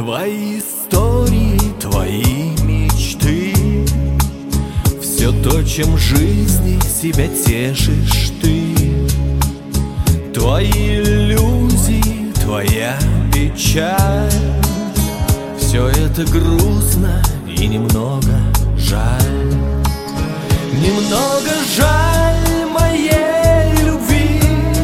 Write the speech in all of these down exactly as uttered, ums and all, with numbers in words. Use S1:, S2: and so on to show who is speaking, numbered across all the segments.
S1: Твои истории, твои мечты, все то, чем в жизни себя тешишь ты. Твои иллюзии, твоя печаль, все это грустно и немного жаль. Немного жаль моей любви,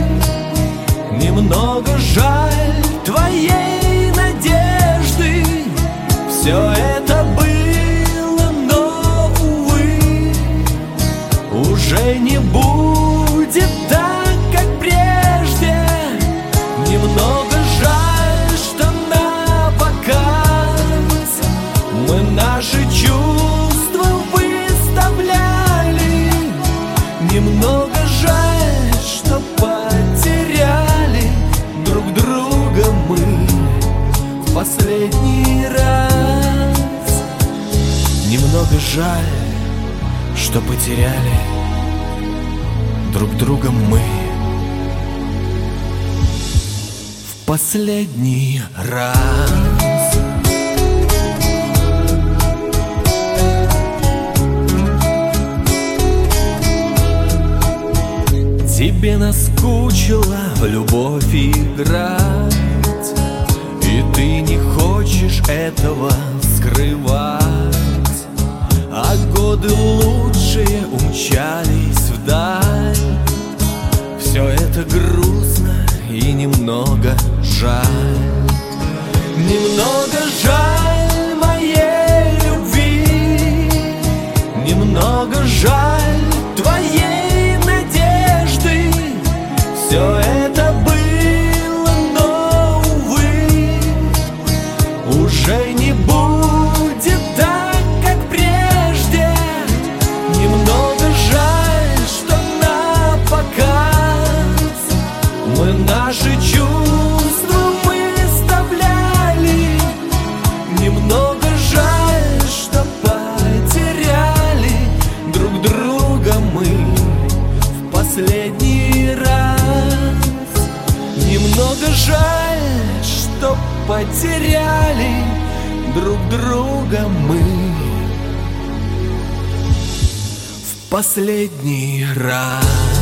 S1: немного жаль твоей надежды. Все это было, но, увы, уже не будет так, как прежде. Немного жаль, что на показ мы наши чувства выставляли. Немного жаль, что потеряли друг друга мы в последний раз. Немного жаль, что потеряли друг друга мы в последний раз. Тебе наскучило в любовь играть, и ты не хочешь этого скрывать. А годы лучшие умчались вдаль. Все это грустно и немного жаль. Немного жаль моей любви, немного жаль твоей надежды. Все это было, но, увы, уже не будет так, как прежде. Немного жаль, что на показ мы наши чувства выставляли. Немного жаль, что потеряли друг друга мы в последний раз. Немного жаль, что потеряли друг друга мы в последний раз.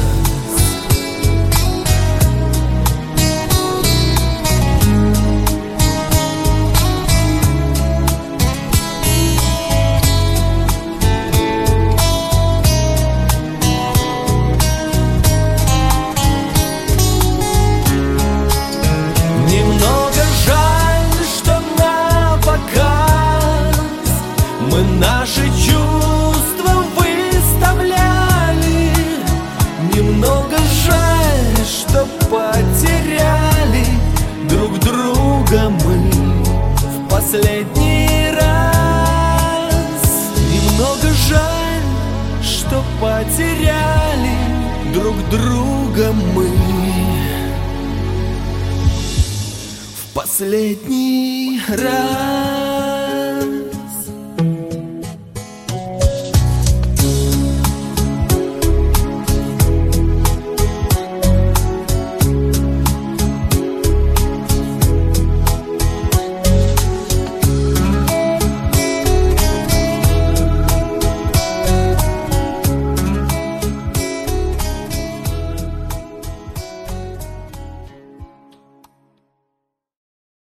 S1: Мы наши чувства выставляли. Немного жаль, что потеряли друг друга мы в последний раз. Немного жаль, что потеряли друг друга мы в последний раз.